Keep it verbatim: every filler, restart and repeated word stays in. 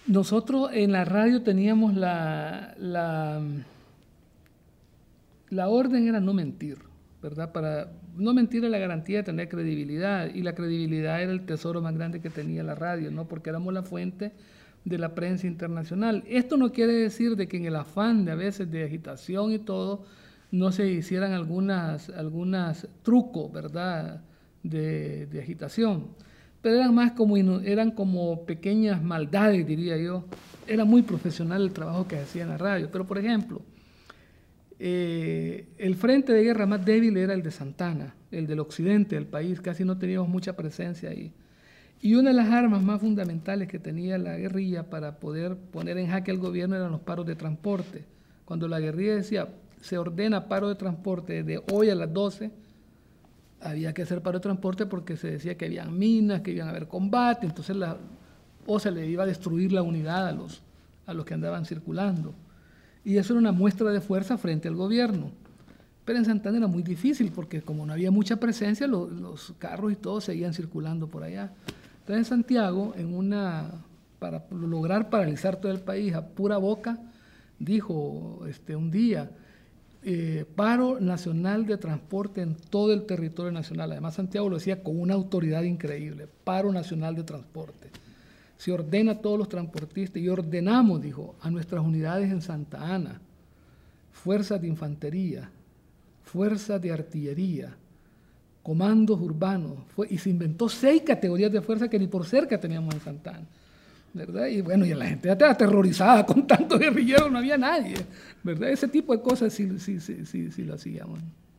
Nosotros en la radio teníamos la, la, la orden era no mentir, ¿verdad? Para no mentir es la garantía de tener credibilidad, y la credibilidad era el tesoro más grande que tenía la radio, ¿no? Porque éramos la fuente de la prensa internacional. Esto no quiere decir de que en el afán de a veces de agitación y todo, no se hicieran algunas, algunas trucos, ¿verdad?, de, de agitación, pero eran más como, eran como pequeñas maldades, diría yo. Era muy profesional el trabajo que hacía en la radio, pero por ejemplo, eh, el frente de guerra más débil era el de Santana, el del occidente del país, casi no teníamos mucha presencia ahí. Y una de las armas más fundamentales que tenía la guerrilla para poder poner en jaque al gobierno eran los paros de transporte. Cuando la guerrilla decía, se ordena paro de transporte de hoy a las doce, había que hacer paro de transporte porque se decía que había minas, que iban a haber combate, entonces la, o se le iba a destruir la unidad a los, a los que andaban circulando. Y eso era una muestra de fuerza frente al gobierno. Pero en Santana era muy difícil porque como no había mucha presencia, lo, los carros y todo seguían circulando por allá. Entonces en Santiago, en una, para lograr paralizar todo el país a pura boca, dijo este, un día, eh, paro nacional de transporte en todo el territorio nacional. Además Santiago lo decía con una autoridad increíble, paro nacional de transporte. Se ordena a todos los transportistas y ordenamos, dijo, a nuestras unidades en Santa Ana, fuerzas de infantería, fuerzas de artillería, comandos urbanos, fue, y se inventó seis categorías de fuerza que ni por cerca teníamos en Santa Ana, ¿verdad? Y bueno, y la gente estaba aterrorizada con tantos guerrilleros, no había nadie, ¿verdad? Ese tipo de cosas sí, sí, sí, sí, sí lo hacíamos.